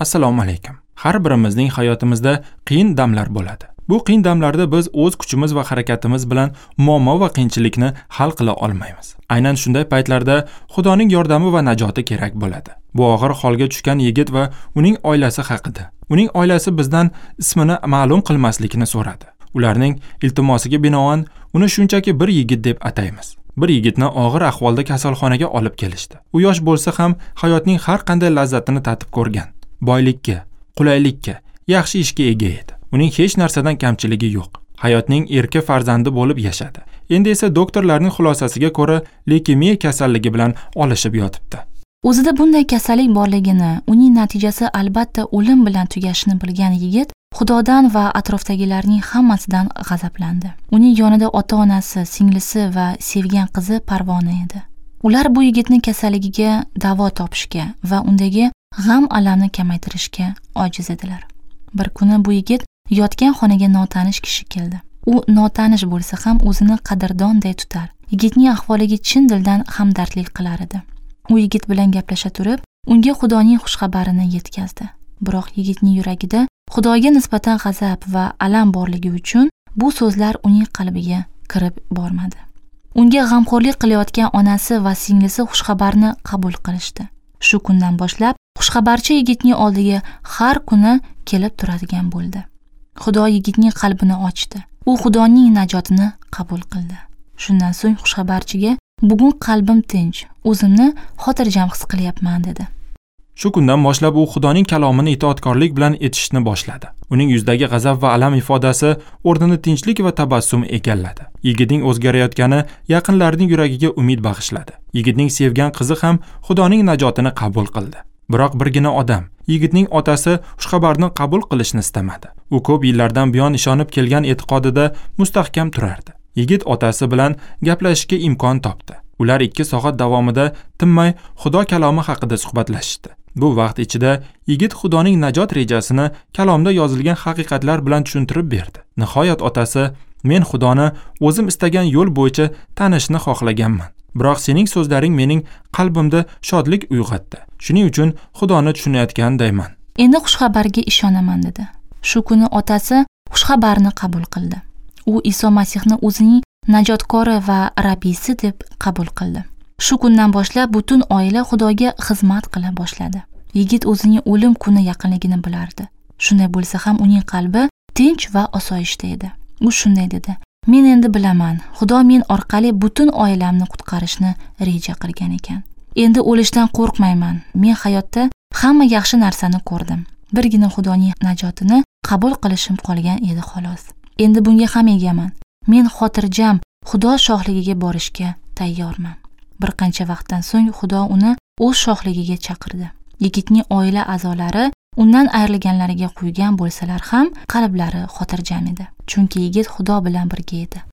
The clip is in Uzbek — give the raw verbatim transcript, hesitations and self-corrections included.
Assalomu alaykum. Har birimizning hayotimizda qiyin damlar bo'ladi. Bu qiyin damlarda biz o'z kuchimiz va harakatimiz bilan muammo va qiyinchilikni hal qila olmaymiz. Aynan shunday paytlarda Xudoning yordami va najoti kerak bo'ladi. Bu og'ir holga tushgan yigit va uning oilasi haqida. Uning oilasi bizdan ismini ma'lum qilmaslikni so'radi. Ularning iltimosiga binoan uni shunchaki bir yigit deb ataymiz. Bir yigitni og'ir ahvolda kasalxonaga olib kelishdi. U yosh bo'lsa ham hayotning har qanday lazzatini tatib ko'rgan. Boylikka, qulaylikka, yaxshi ishga ega edi. Uning hech narsadan kamchiligi yo'q. Hayotning erki farzandi bo'lib yashadi. Endi esa doktorlarning xulosasiga ko'ra leykemiya kasalligi bilan olishib yotibdi. O'zida bunday kasallik borligini, uning natijasi albatta o'lim bilan tugashini bilgan yigit Xudodan va atrofdagilarning hammasidan g'azablandi. Uning yonida ota-onasi, singlisi va sevgan qizi Parvona edi. Ular bu yigitning kasalligiga davo topishga va undagi g'am-alamni kamaytirishga ojiz edilar. Bir kuni bu yigit yotgan xonaga notanish kishi keldi. U notanish bo'lsa ham o'zini qadrdonday tutar. Yigitning ahvoliga chin dildan hamdardlik qilar edi. U yigit bilan gaplasha turib, unga Xudoning xushxabarini yetkazdi. Biroq yigitning yuragida Xudoga nisbatan g'azab va alam borligi uchun bu so'zlar uning qalbiga kirib bormadi. Unga g'amxo'rlik qilayotgan onasi va singlisi xushxabarni qabul qilishdi. Shu kundan boshlab xushxabarchi yigitning oldiga har kuni kelib turadigan bo'ldi. Xudo yigitning qalbini ochdi. U Xudoning najotini qabul qildi. Shundan so'ng xushxabarchiga "Bugun qalbim tinch, o'zimni xotirjam his qilyapman" dedi. Shu kundan boshlab u Xudoning kalomini itoatkorlik bilan etishni boshladi. Uning yuzidagi g'azab va alam ifodasi o'rnini tinchlik va tabassum egalladi. Yigitning o'zgarayotgani yaqinlarining yuragiga umid bag'ishladi. Yigitning sevgan qizi ham Xudoning najotini qabul qildi. Biroq birgina odam, yigitning otasi xushxabarni qabul qilishni istamadi. U ko'p yillardan buyon ishonib kelgan e'tiqodida mustahkam turardi. Yigit otasi bilan gaplashishga imkon topdi. Ular ikki soat davomida tinmay Xudo kalomi haqida suhbatlashishdi. Bu vaqt ichida yigit Xudoning najot rejasini kalomda yozilgan haqiqatlar bilan tushuntirib berdi. Nihoyat otasi, "Men Xudoni o'zim istagan yo'l bo'yicha tanishni xohlaganman. Biroq sening so'zlaring mening qalbimda shodlik uyg'otdi. Shuning uchun Xudoni tushunayotgandayman. Endi xushxabarga ishonaman" dedi. Shu kuni otasi xushxabarni qabul qildi. U Iso Masihni o'zining najotkori va rabbisi deb qabul qildi. Shu kundan boshlab butun oila Xudoga xizmat qila boshladi. Yigit o'zining o'lim kuni yaqinligini bilardi. Shunday bo'lsa ham uning qalbi tinch va osoyishta edi. U shunday dedi: "Men endi bilaman, Xudo men orqali butun oilamni qutqarishni reja qilgan ekan. Endi o'lishdan qo'rqmayman. Men hayotda hamma yaxshi narsani ko'rdim. Birgina Xudoning najotini qabul qilishim qolgan edi xolos. Endi bunga ham egaman. Men xotirjam Xudo shohligiga borishga tayyorman." Bir qancha vaqtdan so'ng Xudo uni o'z shohligiga chaqirdi. Yigitning oila a'zolari undan ayrilganlariga quygan bo'lsalar ham qalblari xotirjam edi. Chunki yigit Xudo bilan birga edi.